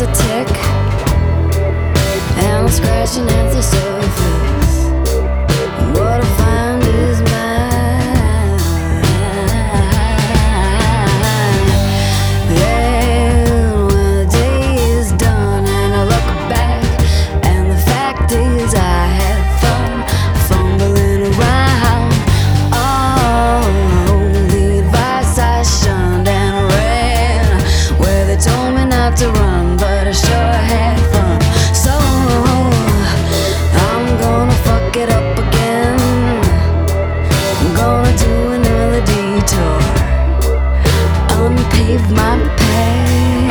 a tick, and I'm scratching at the surface. What I find is mine. Then when the day is done and I look back, and the fact is I had fun fumbling around. Oh, the advice I shunned and ran where they told me not to run, but I sure had fun. So I'm gonna fuck it up again. I'm gonna do another detour, unpave my path.